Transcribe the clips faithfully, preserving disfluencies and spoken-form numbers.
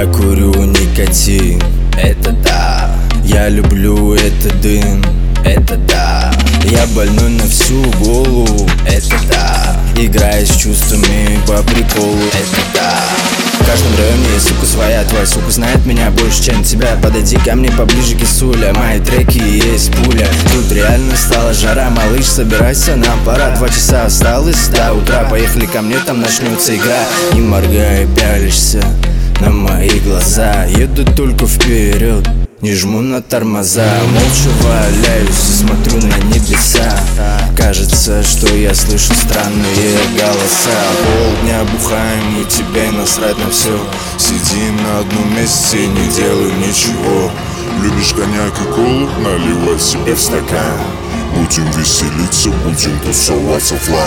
Я курю никотин, это да. Я люблю этот дым, это да. Я больной на всю голову, это да. Играю с чувствами по приколу, это да. В каждом районе есть сука своя, твоя сука знает меня больше, чем тебя. Подойди ко мне поближе, кисуля, мои треки есть пуля. Тут реально стала жара, малыш, собирайся, нам пора. Два часа осталось до утра, поехали ко мне, там начнется игра. Не моргай, пялишься на мои глаза, еду только вперед, не жму на тормоза. Молча валяюсь и смотрю на небеса. Кажется, что я слышу странные голоса. Полдня бухаем, и тебе насрать на все. Сидим на одном месте и не делаем ничего. Любишь коньяк и колу, наливай себе в стакан. Будем веселиться, будем тусоваться флаг.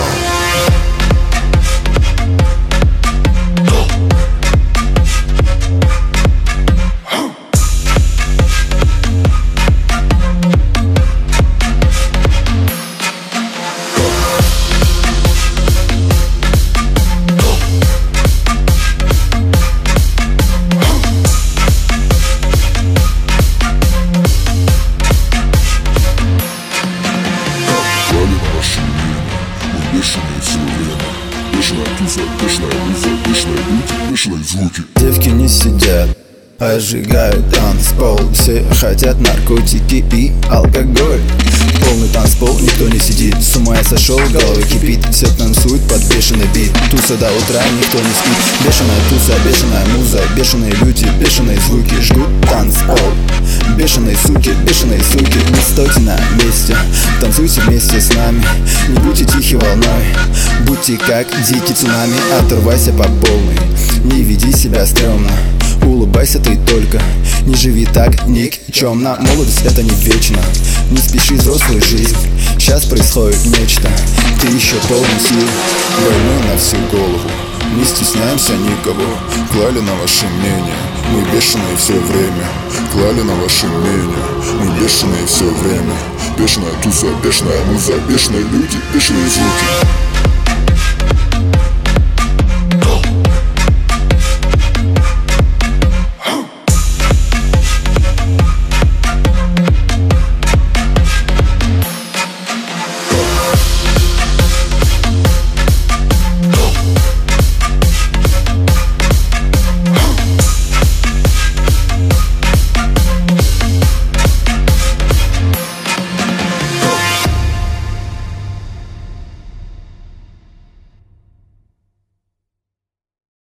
Бешеные все время, бешеная туса, бешеная муза, бешеные люди, бешеные звуки. Девки не сидят, ожигают танцпол. Все хотят наркотики и алкоголь. Полный танцпол, никто не сидит. С ума я сошел, головой кипит. Все танцуют под бешеный бит. Туса до утра, никто не спит. Бешеная туса, бешеная муза, бешеные люди, бешеные звуки. Жгут танцпол. Бешеные суки, бешеные суки. Не стойте на месте, танцуйте вместе с нами. Не будьте тихой волной, будьте как дикий цунами. Отрывайся по полной, не веди себя стрёмно. Улыбайся ты только, не живи так никчемно. Молодость это не вечно, не спеши взрослую жизнь. Сейчас происходит нечто, ты еще полный сил. Больной на всю голову, не стесняемся никого. Клали на ваше мнение, мы бешеные все время. Клали на ваше мнение, мы бешеные все время. Бешеная туса, бешеная муза, бешеные люди, бешеные звуки.